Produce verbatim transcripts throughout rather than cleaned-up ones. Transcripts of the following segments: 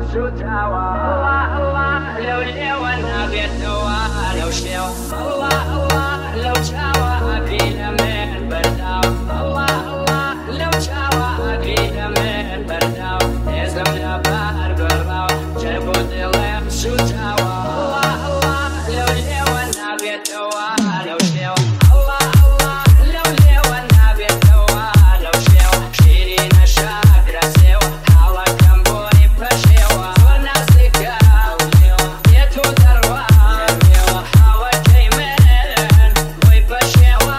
شوتاوا الله الله لو ليوانا بيتوا لو شيو الله الله لو شاوا أبينا من برداو الله الله لو شاوا أبينا من برداو لازم نبار براو جربو دلم شوتاوا الله الله لو ليوانا بيتوا لو شيو الله الله لو ليوانا بيتوا لو شيو شيرين شاكرا سيو حالا كمبوني بشيوا وناسك أوليو يتو دروا حالا كيمين وي بشيوا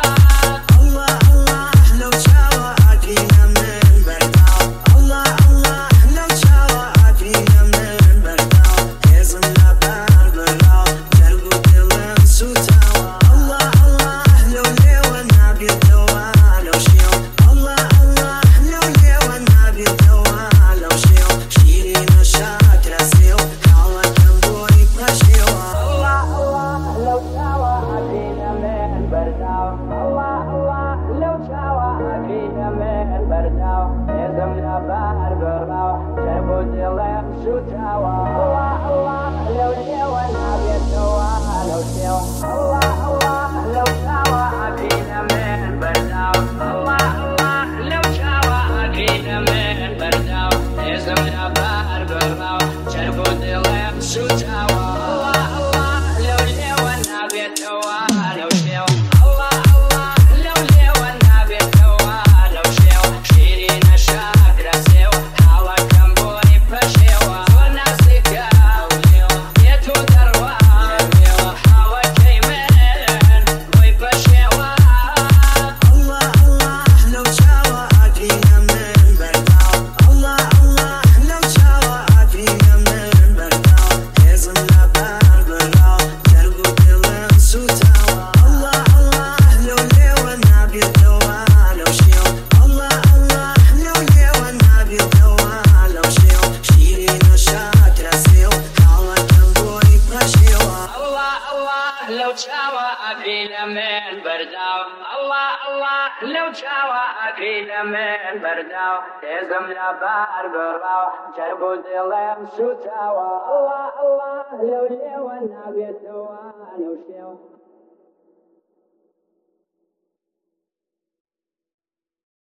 الله الله لو شاوا أبينا من برداو الله الله لو شاوا أبينا من برداو لازم نبار براو جربو دلم شوتاوا الله الله لو ليوانا بيتوا لو شيو الله الله لو ليوانا بيتوا لو شيو شيرين شاكرا سيو حالا كمبوني بشيوا الله الله لو شاوا أبينا من برداو الله الله لو شاوا أبينا من برداو لازم نبار براو جربو دلم شوتاوا الله الله لو ليوانا بيتوا لو شيو الله الله لو شاوا أبينا من برداو الله الله لو شاوا أبينا من برداو لازم نبار براو جربو دلم شوتاوا الله الله لو ليوانا بيتوا لو شيو الله الله لو ليوانا بيتوا لو شيو شيرين شاكرا سيو حالا كمبوني بشيوا وناسك أوليو يتو دروا حالا كيمين وي بشيوا الله الله لو شاوا أبينا من برداو الله الله لو شاوا أبينا من برداو لازم نبار براو جربو دلم شوتاوا الله الله لو ليوانا بيتوا لو شيو الله الله لو ليوانا بيتوا لو شيو شيرين شاكرا سيو حالا كمبوني بشيوا الله الله لو شاوا أبينا من برداو الله الله لو شاوا أبينا من برداو لازم نبار براو جربو دلم شوتاوا الله الله لو ليوانا بيتوا لو شيو